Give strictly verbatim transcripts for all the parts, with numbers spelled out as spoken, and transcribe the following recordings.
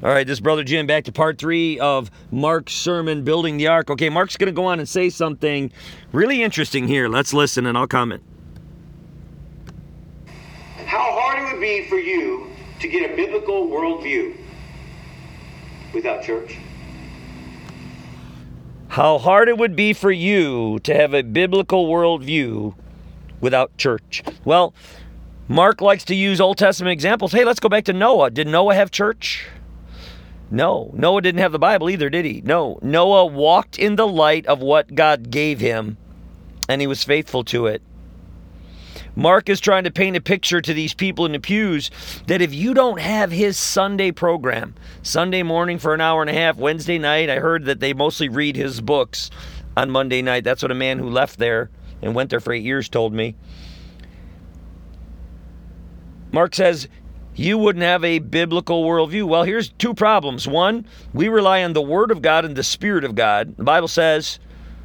All right, this is Brother Jim back to part three of Mark's sermon, Building the Ark. Okay, Mark's going to go on and say something really interesting here. Let's listen and I'll comment. How hard it would be for you to get a biblical worldview without church? How hard it would be for you to have a biblical worldview without church. Well, Mark likes to use Old Testament examples. Hey, let's go back to Noah. Did Noah have church? No. Noah didn't have the Bible either, did he? No. Noah walked in the light of what God gave him, and he was faithful to it. Mark is trying to paint a picture to these people in the pews that if you don't have his Sunday program, Sunday morning for an hour and a half, Wednesday night, I heard that they mostly read his books on Monday night. That's what a man who left there and went there for eight years told me. Mark says, you wouldn't have a biblical worldview. Well, here's two problems. One, we rely on the Word of God and the Spirit of God. The Bible says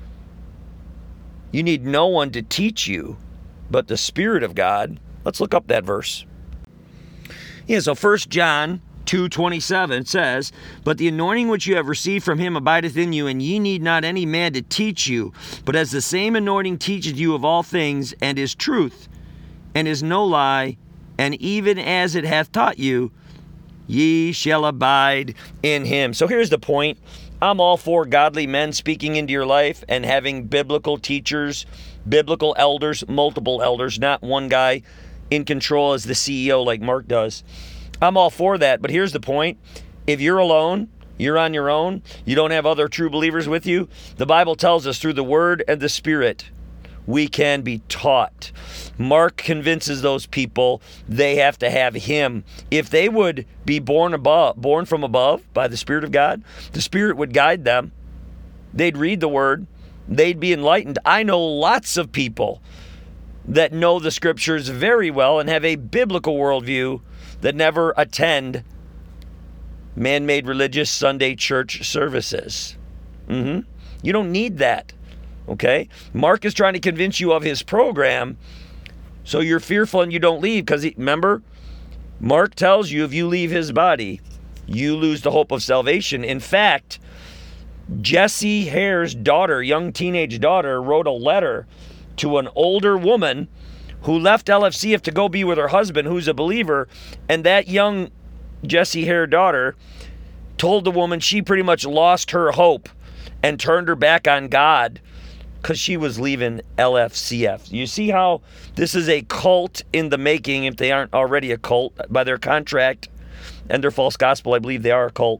you need no one to teach you but the Spirit of God. Let's look up that verse. Yeah, so First John two twenty-seven says, but the anointing which you have received from him abideth in you, and ye need not any man to teach you, but as the same anointing teacheth you of all things, and is truth, and is no lie, and even as it hath taught you, ye shall abide in him. So here's the point. I'm all for godly men speaking into your life and having biblical teachers, biblical elders, multiple elders, not one guy in control as the C E O like Mark does. I'm all for that, but here's the point. If you're alone, you're on your own, you don't have other true believers with you, the Bible tells us through the Word and the Spirit, we can be taught. Mark convinces those people they have to have him. If they would be born above, born from above by the Spirit of God, the Spirit would guide them. They'd read the Word. They'd be enlightened. I know lots of people that know the Scriptures very well and have a biblical worldview that never attend man-made religious Sunday church services. Mm-hmm. You don't need that. Okay? Mark is trying to convince you of his program, so you're fearful and you don't leave, because remember, Mark tells you if you leave his body, you lose the hope of salvation. In fact, Jesse Hare's daughter, young teenage daughter, wrote a letter to an older woman who left L F C F to go be with her husband, who's a believer, and that young Jesse Hare daughter told the woman she pretty much lost her hope and turned her back on God because she was leaving L F C F. You see how this is a cult in the making, if they aren't already a cult by their contract and their false gospel. I believe they are a cult.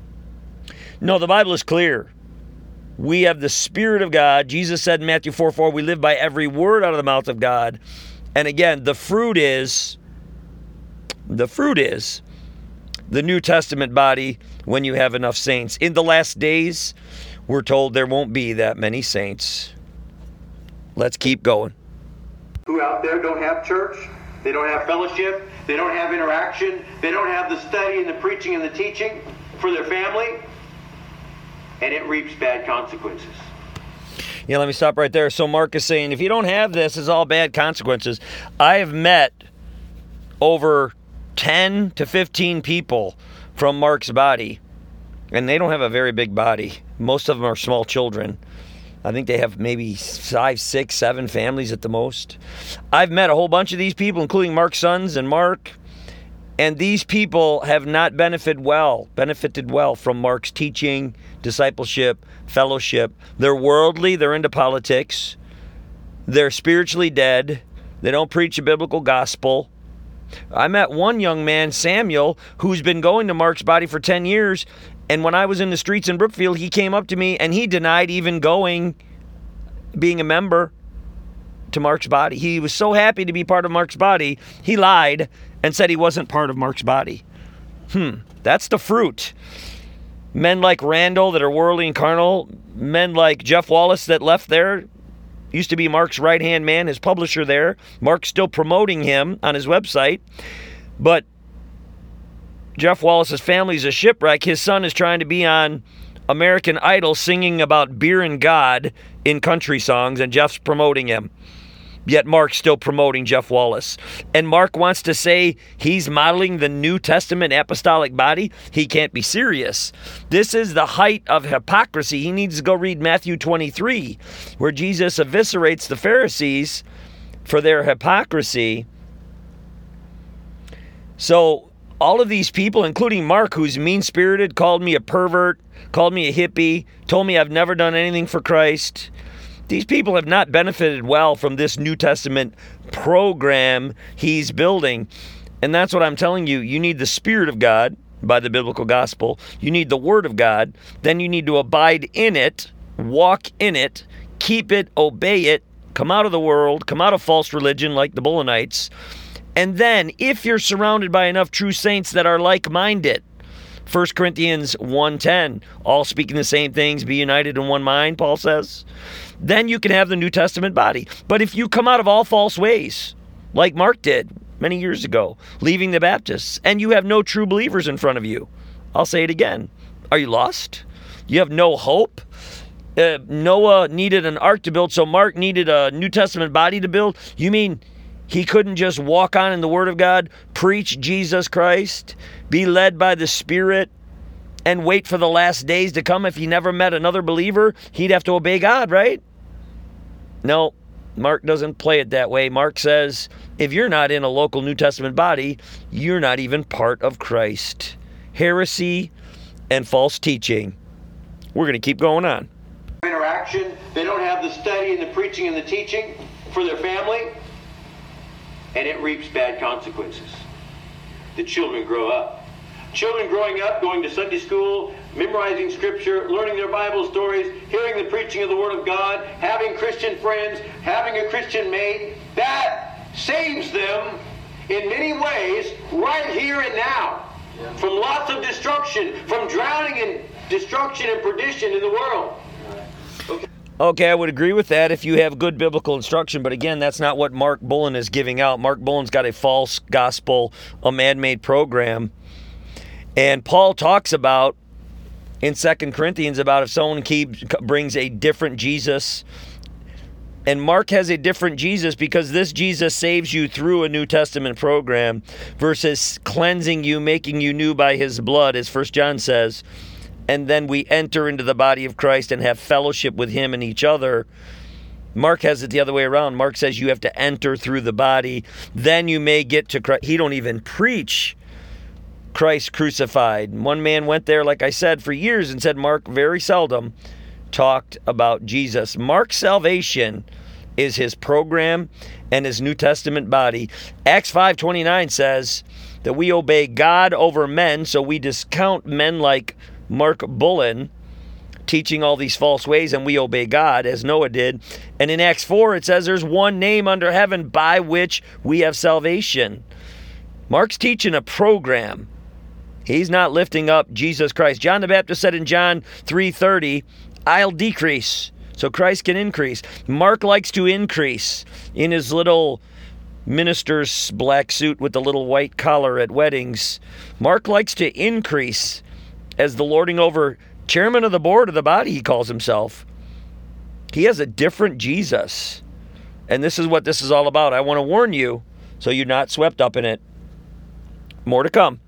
No, the Bible is clear. We have the Spirit of God. Jesus said in Matthew four four, we live by every word out of the mouth of God. And again, the fruit is, the fruit is the New Testament body when you have enough saints. In the last days, we're told there won't be that many saints. Let's keep going. Who out there don't have church, they don't have fellowship, they don't have interaction, they don't have the study and the preaching and the teaching for their family, and it reaps bad consequences. Yeah, let me stop right there. So Mark is saying, if you don't have this, it's all bad consequences. I have met over ten to fifteen people from Mark's body, and they don't have a very big body. Most of them are small children. I think they have maybe five, six, seven families at the most. I've met a whole bunch of these people, including Mark's sons and Mark, and these people have not benefited well, benefited well from Mark's teaching, discipleship, fellowship. They're worldly, they're into politics, they're spiritually dead, they don't preach a biblical gospel. I met one young man, Samuel, who's been going to Mark's body for ten years, and when I was in the streets in Brookfield, he came up to me and he denied even going, being a member to Mark's body. He was so happy to be part of Mark's body, he lied and said he wasn't part of Mark's body. Hmm, that's the fruit. Men like Randall that are worldly and carnal, men like Jeff Wallace that left there, used to be Mark's right-hand man, his publisher there. Mark's still promoting him on his website, but Jeff Wallace's family is a shipwreck. His son is trying to be on American Idol singing about beer and God in country songs, and Jeff's promoting him. Yet Mark's still promoting Jeff Wallace. And Mark wants to say he's modeling the New Testament apostolic body. He can't be serious. This is the height of hypocrisy. He needs to go read Matthew twenty-three, where Jesus eviscerates the Pharisees for their hypocrisy. So all of these people, including Mark, who's mean-spirited, called me a pervert, called me a hippie, told me I've never done anything for Christ. These people have not benefited well from this New Testament program he's building. And that's what I'm telling you. You need the Spirit of God by the biblical gospel. You need the Word of God. Then you need to abide in it, walk in it, keep it, obey it, come out of the world, come out of false religion like the Bulanites. And then, if you're surrounded by enough true saints that are like-minded, First Corinthians one ten, all speaking the same things, be united in one mind, Paul says, then you can have the New Testament body. But if you come out of all false ways, like Mark did many years ago, leaving the Baptists, and you have no true believers in front of you, I'll say it again, are you lost? You have no hope? Uh, Noah needed an ark to build, so Mark needed a New Testament body to build? You mean he couldn't just walk on in the Word of God, preach Jesus Christ, be led by the Spirit, and wait for the last days to come? If he never met another believer, he'd have to obey God, right? No, Mark doesn't play it that way. Mark says, if you're not in a local New Testament body, you're not even part of Christ. Heresy and false teaching. We're going to keep going on. Interaction. They don't have the study and the preaching and the teaching for their family. And it reaps bad consequences. The children grow up. Children growing up, going to Sunday school, memorizing scripture, learning their Bible stories, hearing the preaching of the Word of God, having Christian friends, having a Christian mate, that saves them in many ways right here and now. Yeah. From lots of destruction, from drowning in destruction and perdition in the world. Okay. Okay, I would agree with that if you have good biblical instruction, but again, that's not what Mark Bullen is giving out. Mark Bullen's got a false gospel, a man-made program. And Paul talks about, in Second Corinthians, about if someone keeps, brings a different Jesus, and Mark has a different Jesus because this Jesus saves you through a New Testament program versus cleansing you, making you new by his blood, as First John says. And then we enter into the body of Christ and have fellowship with him and each other. Mark has it the other way around. Mark says you have to enter through the body. Then you may get to Christ. He don't even preach Christ crucified. One man went there, like I said, for years and said Mark very seldom talked about Jesus. Mark's salvation is his program and his New Testament body. Acts five twenty-nine says that we obey God over men, so we discount men like Mark Bullen teaching all these false ways, and we obey God as Noah did. And in Acts four, it says there's one name under heaven by which we have salvation. Mark's teaching a program. He's not lifting up Jesus Christ. John the Baptist said in John three thirty, I'll decrease so Christ can increase. Mark likes to increase in his little minister's black suit with the little white collar at weddings. Mark likes to increase as the lording over chairman of the board of the body, he calls himself. He has a different Jesus. And this is what this is all about. I want to warn you so you're not swept up in it. More to come.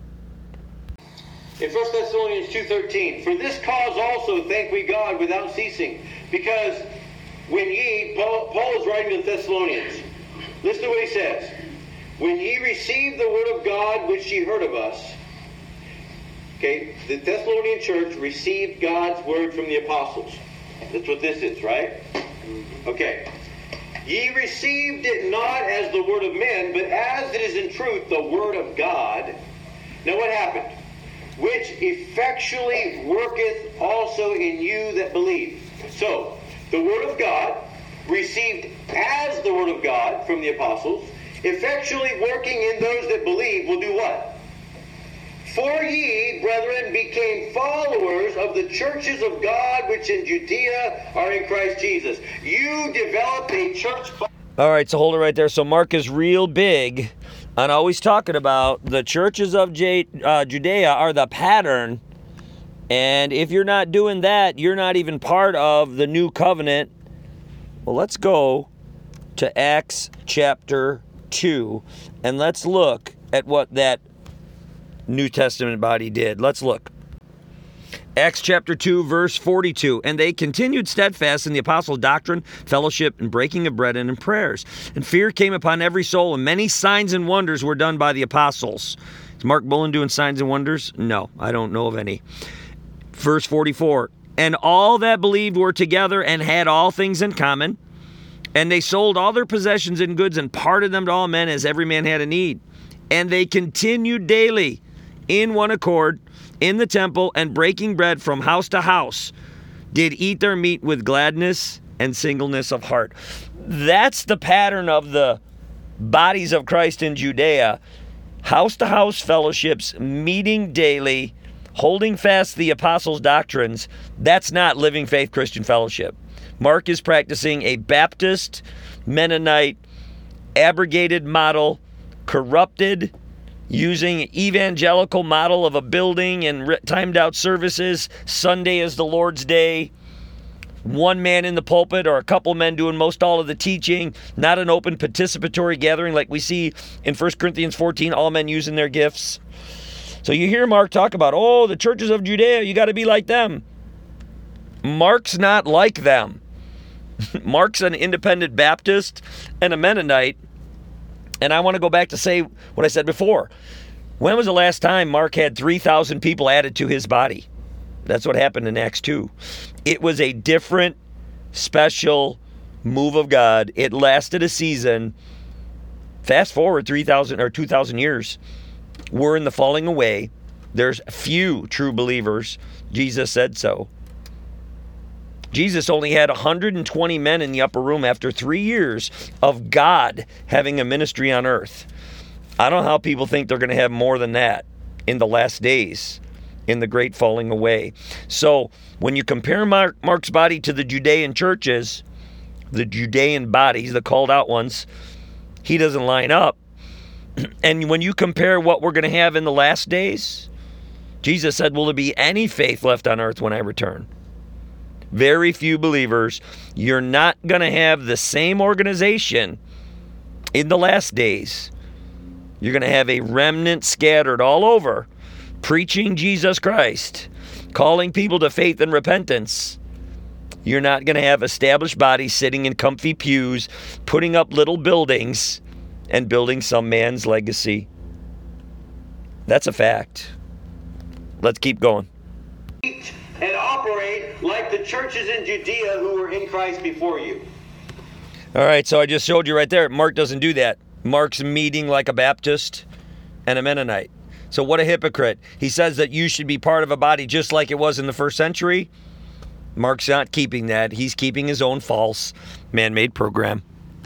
In First Thessalonians two thirteen, for this cause also thank we God without ceasing, because when ye, Paul, Paul is writing to the Thessalonians, listen to what he says, when ye received the word of God which ye heard of us. Okay, the Thessalonian church received God's word from the apostles. That's what this is, right? Okay. Ye received it not as the word of men, but as it is in truth the word of God. Now what happened? Which effectually worketh also in you that believe. So, the word of God, received as the word of God from the apostles, effectually working in those that believe, will do what? For ye, brethren, became followers of the churches of God which in Judea are in Christ Jesus. You developed a church... All right, so hold it right there. So Mark is real big on always talking about the churches of J- uh, Judea are the pattern. And if you're not doing that, you're not even part of the new covenant. Well, let's go to Acts chapter two, and let's look at what that New Testament body did. Let's look. Acts chapter two, verse forty-two. And they continued steadfast in the apostles' doctrine, fellowship, and breaking of bread and in prayers. And fear came upon every soul, and many signs and wonders were done by the apostles. Is Mark Bullen doing signs and wonders? No, I don't know of any. Verse forty-four. And all that believed were together and had all things in common. And they sold all their possessions and goods and parted them to all men as every man had a need. And they continued daily in one accord in the temple, and breaking bread from house to house, did eat their meat with gladness and singleness of heart. That's the pattern of the bodies of Christ in Judea. House to house fellowships, meeting daily, holding fast the apostles' doctrines. That's not Living Faith Christian Fellowship. Mark is practicing a Baptist, Mennonite, abrogated model, corrupted, using evangelical model of a building and timed out services. Sunday is the Lord's Day. One man in the pulpit or a couple men doing most all of the teaching. Not an open participatory gathering like we see in First Corinthians fourteen, all men using their gifts. So you hear Mark talk about, oh, the churches of Judea, you got to be like them. Mark's not like them. Mark's an independent Baptist and a Mennonite. And I want to go back to say what I said before. When was the last time Mark had three thousand people added to his body? That's what happened in Acts two. It was a different, special move of God. It lasted a season. Fast forward three thousand or two thousand years. We're in the falling away. There's few true believers. Jesus said so. Jesus only had one hundred twenty men in the upper room after three years of God having a ministry on earth. I don't know how people think they're going to have more than that in the last days, in the great falling away. So when you compare Mark, Mark's body to the Judean churches, the Judean bodies, the called out ones, he doesn't line up. And when you compare what we're going to have in the last days, Jesus said, will there be any faith left on earth when I return? Very few believers. You're not going to have the same organization in the last days. You're going to have a remnant scattered all over, preaching Jesus Christ, calling people to faith and repentance. You're not going to have established bodies sitting in comfy pews, putting up little buildings and building some man's legacy. That's a fact. Let's keep going. And operate like the churches in Judea who were in Christ before you. All right, so I just showed you right there. Mark doesn't do that. Mark's meeting like a Baptist and a Mennonite. So what a hypocrite. He says that you should be part of a body just like it was in the first century. Mark's not keeping that. He's keeping his own false man-made program.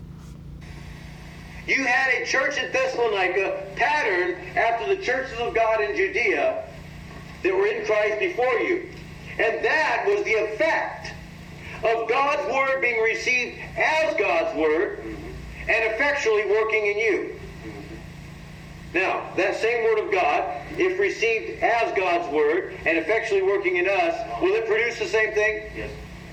You had a church in Thessalonica patterned after the churches of God in Judea that were in Christ before you. And that was the effect of God's word being received as God's word and effectually working in you. Now, that same word of God, if received as God's word and effectually working in us, will it produce the same thing? Yes.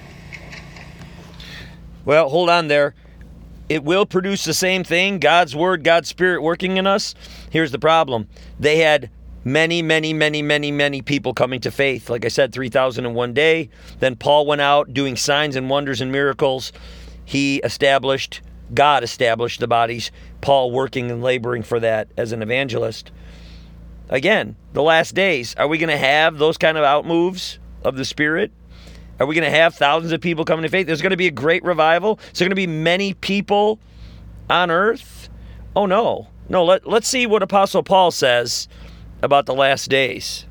Well, hold on there. It will produce the same thing, God's word, God's spirit working in us. Here's the problem. They had Many, many, many, many, many people coming to faith. Like I said, three thousand in one day. Then Paul went out doing signs and wonders and miracles. He established, God established the bodies. Paul working and laboring for that as an evangelist. Again, the last days. Are we going to have those kind of outmoves of the Spirit? Are we going to have thousands of people coming to faith? There's going to be a great revival. Is there going to be many people on earth? Oh, no. No, let, let's see what Apostle Paul says about the last days.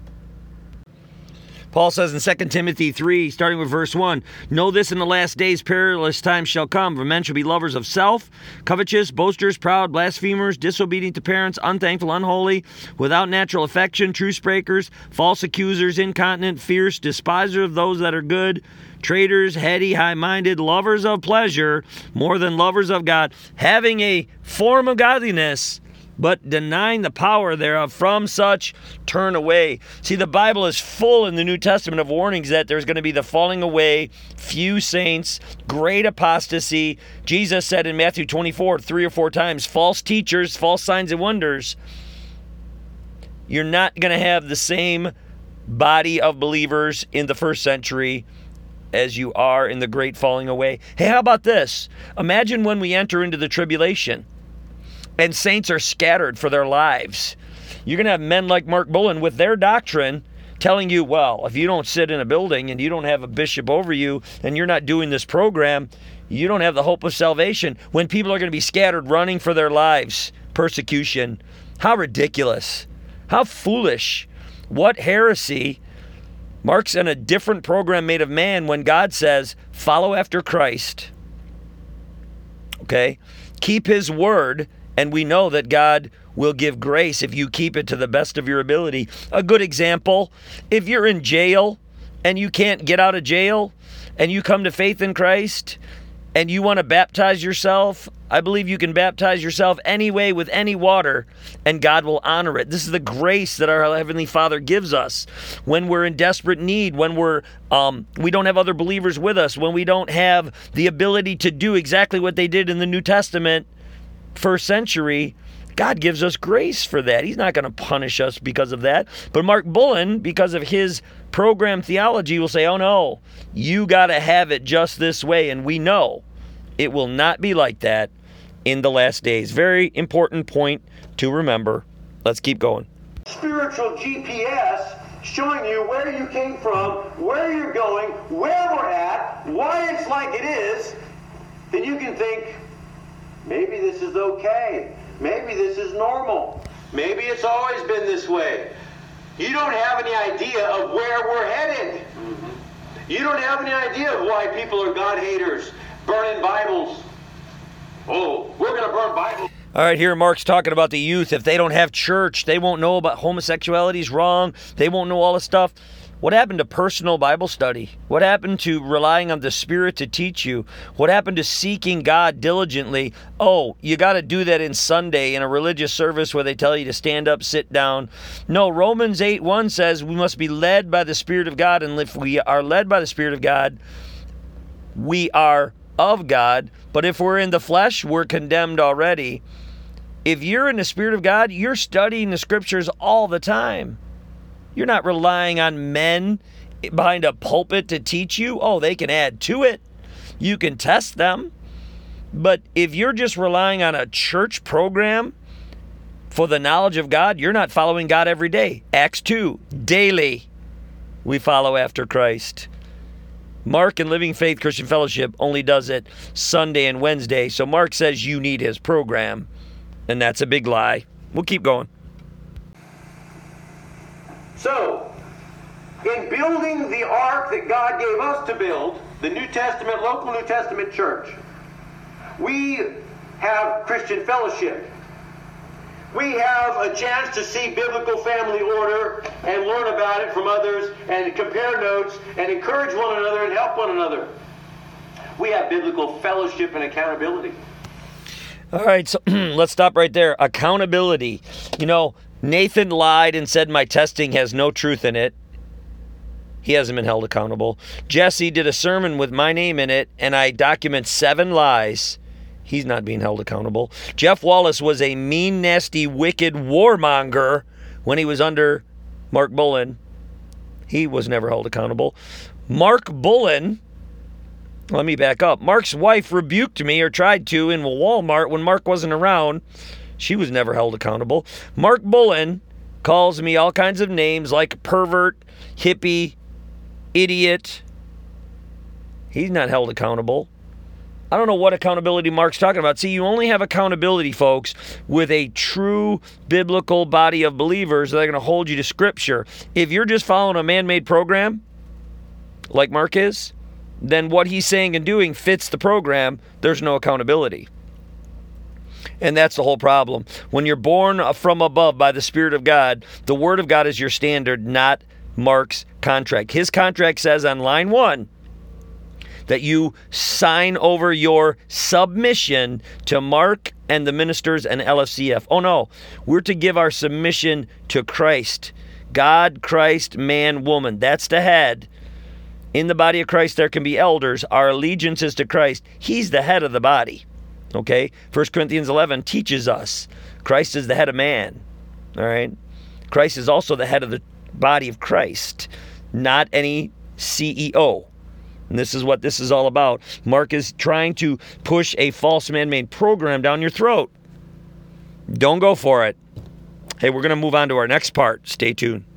Paul says in Second Timothy three, starting with verse one, know this, in the last days perilous times shall come, for men shall be lovers of self, covetous, boasters, proud, blasphemers, disobedient to parents, unthankful, unholy, without natural affection, truce breakers, false accusers, incontinent, fierce, despisers of those that are good, traitors, heady, high-minded, lovers of pleasure more than lovers of God, having a form of godliness, but denying the power thereof, from such turn away. See, the Bible is full in the New Testament of warnings that there's going to be the falling away, few saints, great apostasy. Jesus said in Matthew twenty-four, three or four times, false teachers, false signs and wonders. You're not going to have the same body of believers in the first century as you are in the great falling away. Hey, how about this? Imagine when we enter into the tribulation and saints are scattered for their lives. You're going to have men like Mark Bullen with their doctrine telling you, well, if you don't sit in a building and you don't have a bishop over you and you're not doing this program, you don't have the hope of salvation, when people are going to be scattered running for their lives. Persecution. How ridiculous. How foolish. What heresy. Mark's in a different program made of man when God says, follow after Christ. Okay? Keep his word, and we know that God will give grace if you keep it to the best of your ability. A good example, if you're in jail and you can't get out of jail and you come to faith in Christ and you want to baptize yourself, I believe you can baptize yourself anyway with any water and God will honor it. This is the grace that our Heavenly Father gives us when we're in desperate need, when we're um, we don't have other believers with us, when we don't have the ability to do exactly what they did in the New Testament first century. God gives us grace for that. He's not going to punish us because of that. But Mark Bullen, because of his program theology, will say, oh no, you got to have it just this way. And we know it will not be like that in the last days. Very important point to remember. Let's keep going. Spiritual G P S showing you where you came from, where you're going, where we're at, why it's like it is, then you can think, maybe this is okay. Maybe this is normal. Maybe it's always been this way. You don't have any idea of where we're headed. Mm-hmm. You don't have any idea of why people are God haters, burning Bibles. Oh, we're going to burn Bibles. All right, here Mark's talking about the youth. If they don't have church, they won't know about homosexuality is wrong. They won't know all this stuff. What happened to personal Bible study? What happened to relying on the Spirit to teach you? What happened to seeking God diligently? Oh, you got to do that in Sunday in a religious service where they tell you to stand up, sit down. No, Romans eight one says we must be led by the Spirit of God, and if we are led by the Spirit of God, we are of God. But if we're in the flesh, we're condemned already. If you're in the Spirit of God, you're studying the Scriptures all the time. You're not relying on men behind a pulpit to teach you. Oh, they can add to it. You can test them. But if you're just relying on a church program for the knowledge of God, you're not following God every day. Acts two, daily we follow after Christ. Mark and Living Faith Christian Fellowship only does it Sunday and Wednesday. So Mark says you need his program. And that's a big lie. We'll keep going. So, in building the ark that God gave us to build, the New Testament, local New Testament church, we have Christian fellowship. We have a chance to see biblical family order and learn about it from others and compare notes and encourage one another and help one another. We have biblical fellowship and accountability. All right, so let's stop right there. Accountability. You know, Nathan lied and said my testing has no truth in it. He hasn't been held accountable. Jesse did a sermon with my name in it, and I document seven lies. He's not being held accountable. Jeff Wallace was a mean, nasty, wicked warmonger when he was under Mark Bullen. He was never held accountable. Mark Bullen, let me back up. Mark's wife rebuked me, or tried to, in Walmart when Mark wasn't around. She was never held accountable. Mark Bullen calls me all kinds of names like pervert, hippie, idiot. He's not held accountable. I don't know what accountability Mark's talking about. See, you only have accountability, folks, with a true biblical body of believers that are going to hold you to Scripture. If you're just following a man-made program, like Mark is, then what he's saying and doing fits the program. There's no accountability. And that's the whole problem. When you're born from above by the Spirit of God, the Word of God is your standard, not Mark's contract. His contract says on line one that you sign over your submission to Mark and the ministers and L F C F. Oh no, we're to give our submission to Christ. God, Christ, man, woman. That's the head. In the body of Christ, there can be elders. Our allegiance is to Christ. He's the head of the body. Okay? First Corinthians eleven teaches us Christ is the head of man. All right? Christ is also the head of the body of Christ, not any C E O. And this is what this is all about. Mark is trying to push a false man-made program down your throat. Don't go for it. Hey, we're going to move on to our next part. Stay tuned.